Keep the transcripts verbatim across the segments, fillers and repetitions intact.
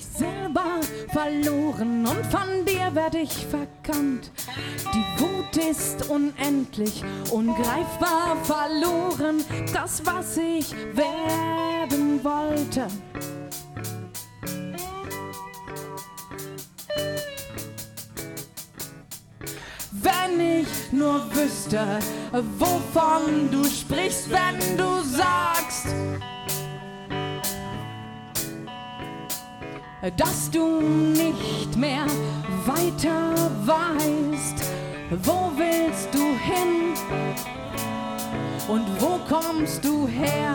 selber verloren und von dir werd ich verkannt. Die Wut ist unendlich, ungreifbar verloren, das, was ich werden wollte. Wenn ich nur wüsste, wovon du sprichst, wenn du sagst, dass du nicht mehr weiter weißt. Wo willst du hin und wo kommst du her?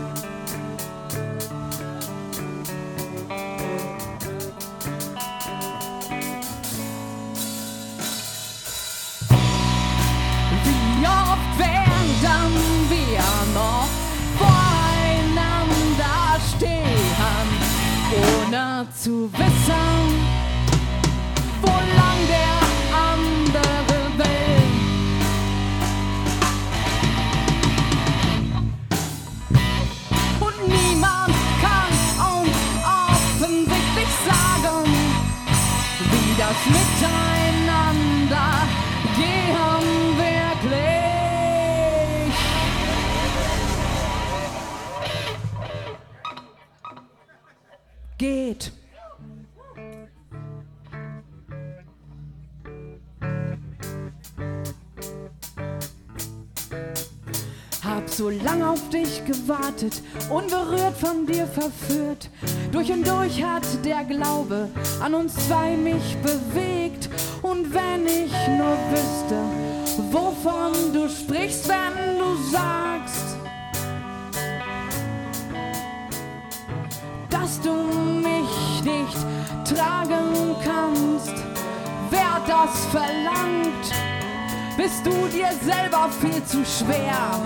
Wie oft werden wir noch voreinander stehen, ohne zu wissen, wo lang der andere will. Und niemand kann uns offensichtlich sagen, wie das Miteinander gehen wirklich. Geht. Hab so lange auf dich gewartet, unberührt von dir verführt. Durch und durch hat der Glaube an uns zwei mich bewegt. Und wenn ich nur wüsste, wovon du sprichst, wenn du sagst, dass du mich nicht tragen kannst, wer das verlangt, bist du dir selber viel zu schwer.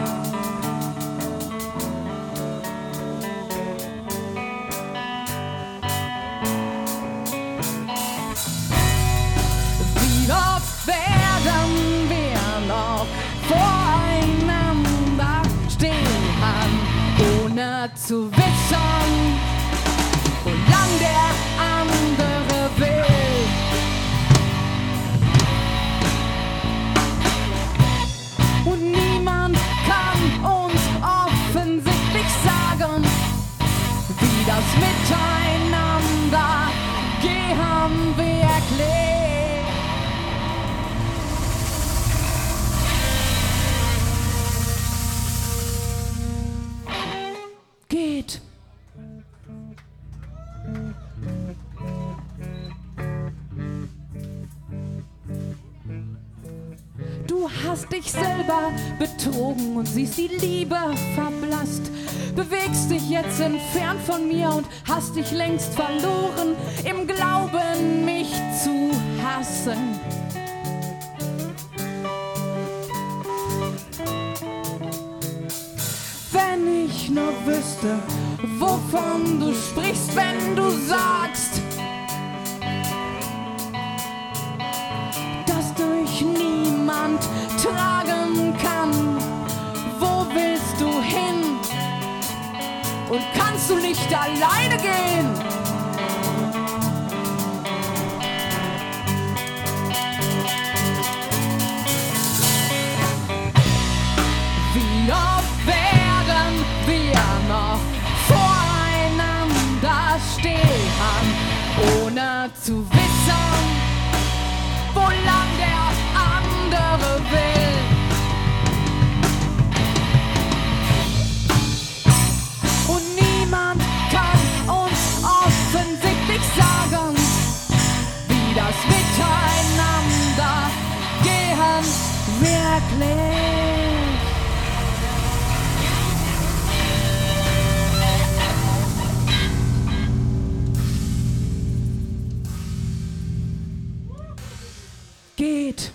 Wie oft werden wir noch voreinander stehen, ohne zu wissen, wo lang der andere will. Und niemand kann uns offensichtlich sagen, wie das Miteinander gehen wirklich. Geht. Du hast dich selber betrogen und siehst die Liebe verblasst. Bewegst dich jetzt entfernt von mir und hast dich längst verloren im Glauben, mich zu hassen. Wenn ich nur wüsste, wovon du sprichst, wenn du sagst, dass dich niemand tragen kann. Wo willst du hin? Und kannst du nicht alleine gehen? Wie oft werden wir noch voreinander stehen, ohne zu wissen, wo lang der andere will. Und niemand kann uns offensichtlich sagen, wie das Miteinander gehen wirklich. Geht.